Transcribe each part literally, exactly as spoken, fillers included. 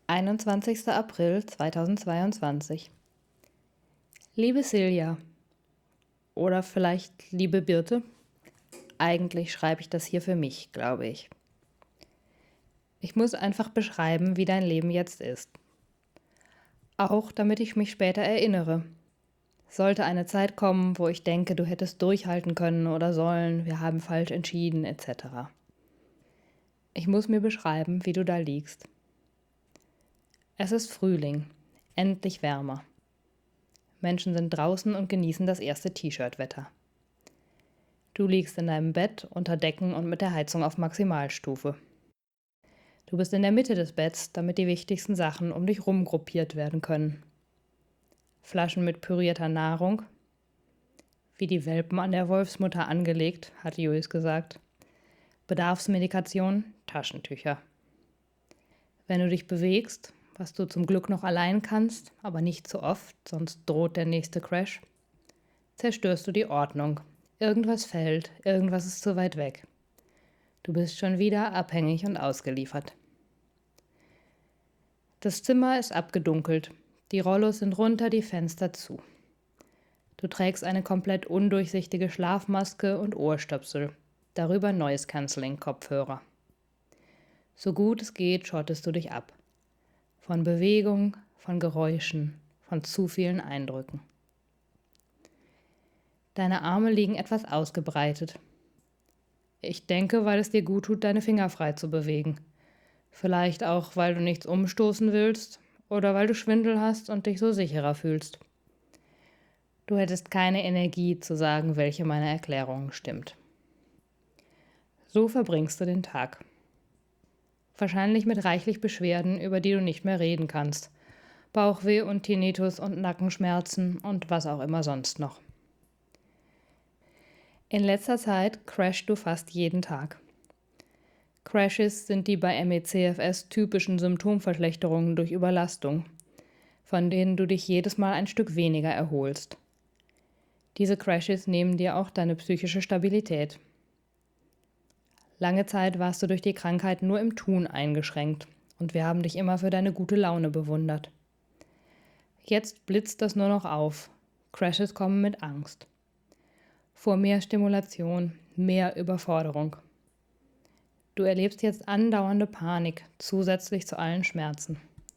einundzwanzigster April zweitausendzweiundzwanzig. Liebe Silja, oder vielleicht liebe Birte, eigentlich schreibe ich das hier für mich, glaube ich. Ich muss einfach beschreiben, wie dein Leben jetzt ist. Auch damit ich mich später erinnere. Sollte eine Zeit kommen, wo ich denke, du hättest durchhalten können oder sollen, wir haben falsch entschieden, et cetera. Ich muss mir beschreiben, wie du da liegst. Es ist Frühling, endlich wärmer. Menschen sind draußen und genießen das erste T-Shirt-Wetter. Du liegst in deinem Bett unter Decken und mit der Heizung auf Maximalstufe. Du bist in der Mitte des Betts, damit die wichtigsten Sachen um dich rum gruppiert werden können. Flaschen mit pürierter Nahrung, wie die Welpen an der Wolfsmutter angelegt, hat Julius gesagt. Bedarfsmedikation, Taschentücher. Wenn du dich bewegst, was du zum Glück noch allein kannst, aber nicht zu oft, sonst droht der nächste Crash, zerstörst du die Ordnung. Irgendwas fällt, irgendwas ist zu weit weg. Du bist schon wieder abhängig und ausgeliefert. Das Zimmer ist abgedunkelt, die Rollos sind runter, die Fenster zu. Du trägst eine komplett undurchsichtige Schlafmaske und Ohrstöpsel, darüber Noise-Canceling-Kopfhörer. So gut es geht, schottest du dich ab. Von Bewegung, von Geräuschen, von zu vielen Eindrücken. Deine Arme liegen etwas ausgebreitet. Ich denke, weil es dir gut tut, deine Finger frei zu bewegen. Vielleicht auch, weil du nichts umstoßen willst oder weil du Schwindel hast und dich so sicherer fühlst. Du hättest keine Energie zu sagen, welche meiner Erklärungen stimmt. So verbringst du den Tag. Wahrscheinlich mit reichlich Beschwerden, über die du nicht mehr reden kannst. Bauchweh und Tinnitus und Nackenschmerzen und was auch immer sonst noch. In letzter Zeit crashst du fast jeden Tag. Crashes sind die bei M E C F S typischen Symptomverschlechterungen durch Überlastung, von denen du dich jedes Mal ein Stück weniger erholst. Diese Crashes nehmen dir auch deine psychische Stabilität. Lange Zeit warst du durch die Krankheit nur im Tun eingeschränkt und wir haben dich immer für deine gute Laune bewundert. Jetzt blitzt das nur noch auf. Crashes kommen mit Angst. Vor mehr Stimulation, mehr Überforderung. Du erlebst jetzt andauernde Panik, zusätzlich zu allen Schmerzen.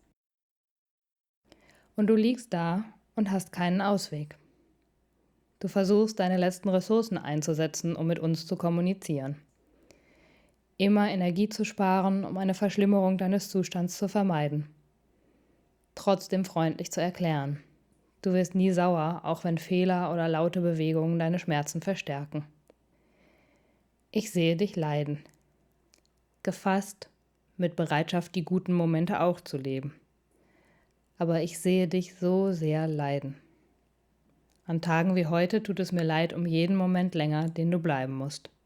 Und du liegst da und hast keinen Ausweg. Du versuchst, deine letzten Ressourcen einzusetzen, um mit uns zu kommunizieren. Immer Energie zu sparen, um eine Verschlimmerung deines Zustands zu vermeiden. Trotzdem freundlich zu erklären. Du wirst nie sauer, auch wenn Fehler oder laute Bewegungen deine Schmerzen verstärken. Ich sehe dich leiden. Gefasst, mit Bereitschaft, die guten Momente auch zu leben. Aber ich sehe dich so sehr leiden. An Tagen wie heute tut es mir leid um jeden Moment länger, den du bleiben musst.